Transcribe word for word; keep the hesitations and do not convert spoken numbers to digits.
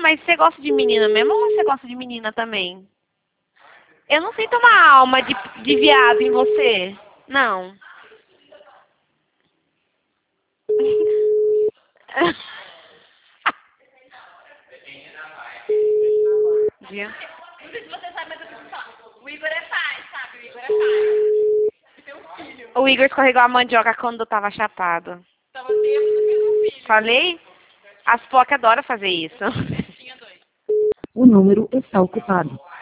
mas você gosta de menina mesmo ou você gosta de menina também? Eu não sinto uma alma de, de viado em você. Não. Dia. Não sei se você sabe, mas eu preciso falar. O Igor é pai, sabe? O Igor é pai. E tem um filho. O Igor escorregou a mandioca quando tava chapado. Tava bêbado e fez um filho. Falei? As P O C adoram fazer isso. Tinha dois. O número está ocupado.